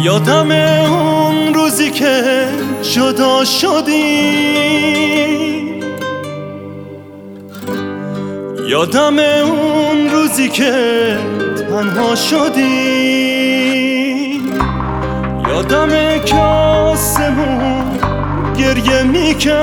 یادم اون روزی که جدا شدیم، یادم اون روزی که تنها شدیم، یادم که آسمون گریه میکرد،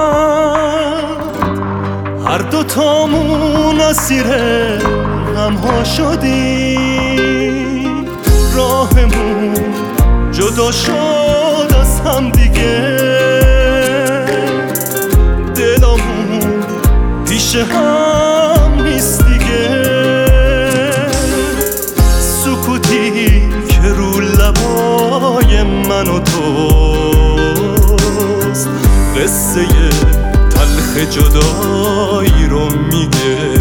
هر دوتامون اسیر غمها شدیم. راهمون جدا شد از هم دیگه، دلامون پیش هم نیست دیگه. سکوتی که رو لبای من و توست، قصه تلخ جدایی رو میگه.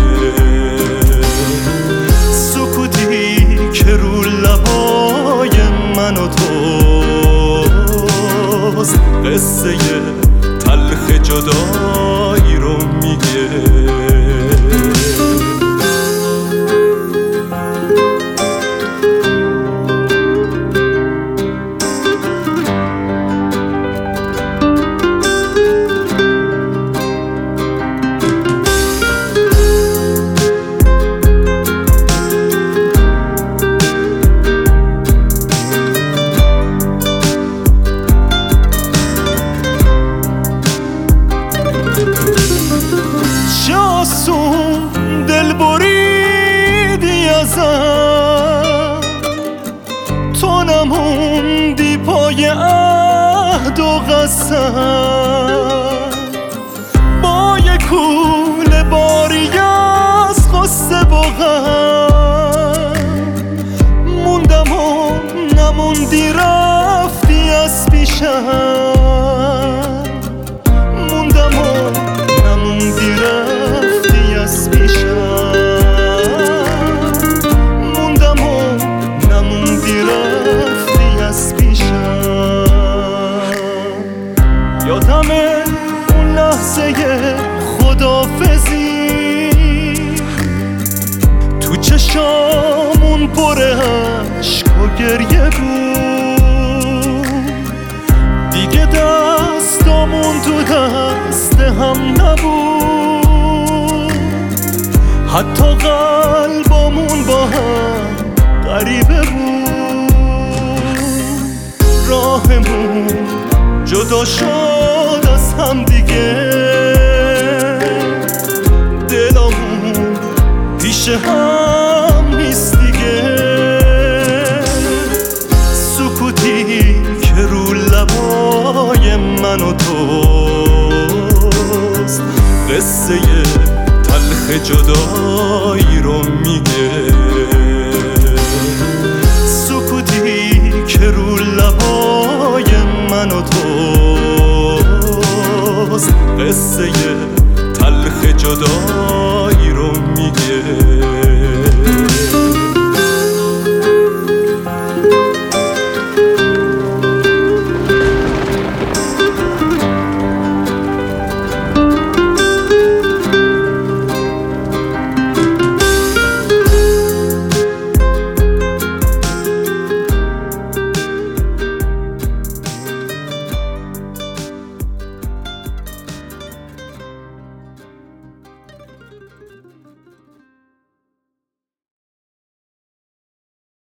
سکوتی که رو لبای من و توست، قصه تلخ جدایی رو میگه. دل بریدی ازم، تو نموندی پای عهد و قسم. با یه کوله باری از غصه و غم، موندم و نموندی رفتی از پیشم. موندم و نموندی رفتی از پیشم. موندم و نموندی رفتی از پیشم. یادم اون لحظه خدافزی، تو چشامون پر عشق و گریه بود. دیگه دستامون تو دست هم نبود، حتی قلبامون با هم غریبه بود. راهمون جدا شد